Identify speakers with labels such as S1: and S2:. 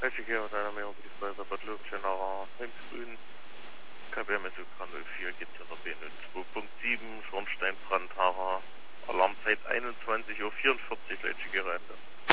S1: Leitschige und einer mehr die Feuerwehr Bad Löwenstein nach Grün. KBM SOK 04 geht zu der BN 2.7, Schornsteinbrand, Alarmzeit 21:44 Uhr, Leitschige Rente.